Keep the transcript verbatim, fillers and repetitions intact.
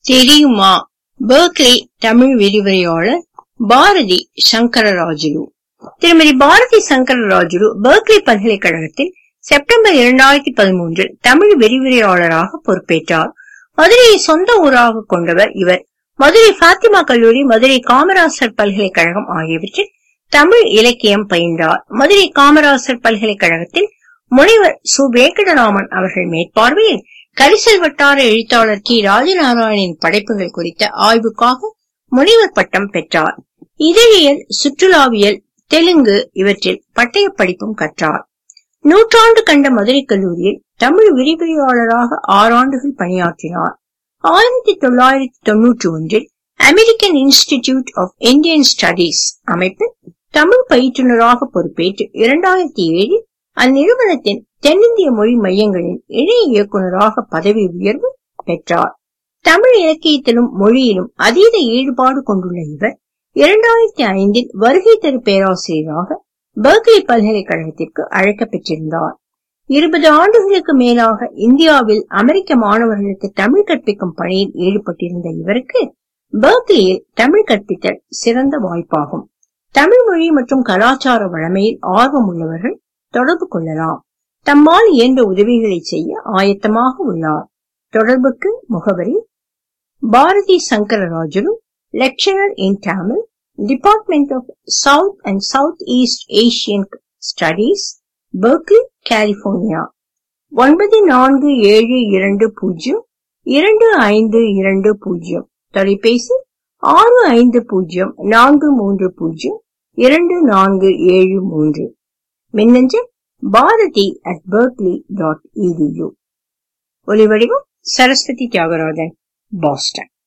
தெரியுமா? பெர்க்லி தமிழ் விரிவுரையாளர் பாரதி சங்கரராஜுலு. திருமதி பாரதி சங்கரராஜுலு பெர்க்லி பல்கலைக்கழகத்தில் செப்டம்பர் இரண்டாயிரத்தி பதிமூன்றில் தமிழ் விரிவுரையாளராக பொறுப்பேற்றார். மதுரையை சொந்த ஊராக கொண்டவர் இவர். மதுரை பாத்திமா கல்லூரி, மதுரை காமராசர் பல்கலைக்கழகம் ஆகியவற்றில் தமிழ் இலக்கியம் பயின்றார். மதுரை காமராசர் பல்கலைக்கழகத்தில் முனைவர் சு வெங்கடராமன் அவர்கள் மேற்பார்வையில் கரிசல் வட்டார எழுத்தாளர் கி ராஜநாராயணின் படைப்புகள் குறித்த ஆய்வுக்காக முனைவர் பட்டம் பெற்றார். இதழியல், சுற்றுலாவியல், தெலுங்கு இவற்றில் பட்டய படிப்பும் கற்றார். நூற்றாண்டு கண்ட மதுரை கல்லூரியில் தமிழ் விரிவுரையாளராக ஆறாண்டுகள் பணியாற்றினார். ஆயிரத்தி தொள்ளாயிரத்தி தொன்னூற்றி ஒன்றில் American Institute of Indian Studies அமைப்பில் தமிழ் பயிற்றுனராக பொறுப்பேற்று இரண்டாயிரத்தி ஏழில் அந்நிறுவனத்தின் தென்னிந்திய மொழி மையங்களின் இணை இயக்குநராக பதவி உயர்வு பெற்றார். தமிழ் இலக்கியத்திலும் மொழியிலும் அதீத ஈடுபாடு கொண்டுள்ள இவர் இரண்டாயிரத்தி ஐந்தில் வருகை தரு பேராசிரியராக பெர்க்லி பல்கலைக்கழகத்திற்கு அழைக்கப்பட்டிருந்தார். இருபது ஆண்டுகளுக்கு மேலாக இந்தியாவில் அமெரிக்க மாணவர்களுக்கு தமிழ் கற்பிக்கும் பணியில் ஈடுபட்டிருந்த இவருக்கு பெர்க்லியில் தமிழ் கற்பித்தல் சிறந்த வாய்ப்பாகும். தமிழ் மொழி மற்றும் கலாச்சார வளமையில் ஆர்வம் உள்ளவர்கள் தொடர்பு கொள்ளலாம். தம்மால் இயன்ற உதவிகளை செய்ய ஆயத்தமாக உள்ளார். தொடர்புக்கு முகவரி: Bharathi Sankararajulu, lecturer in Tamil, Department of South and South East Asian Studies, Berkeley, California. ஒன்பது நான்கு ஏழு இரண்டு பூஜ்ஜியம் இரண்டு ஐந்து இரண்டு பூஜ்ஜியம். தொலைபேசி ஆறு ஐந்து பூஜ்ஜியம் நான்கு மூன்று பூஜ்ஜியம் இரண்டு நான்கு ஏழு மூன்று. மின்னஞ்சல் Bharathi at Berkeley dot edu. ஒலிவடிவம் சரஸ்வதி தியாகராஜன், பாஸ்டன்.